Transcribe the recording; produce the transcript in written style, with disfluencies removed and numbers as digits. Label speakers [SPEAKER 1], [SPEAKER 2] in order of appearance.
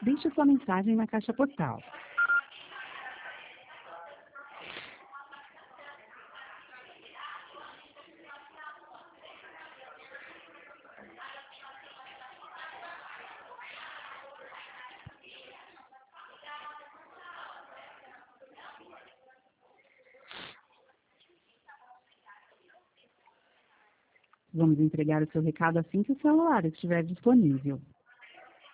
[SPEAKER 1] Deixe sua mensagem na caixa postal. Vamos entregar o seu recado assim que o celular estiver disponível.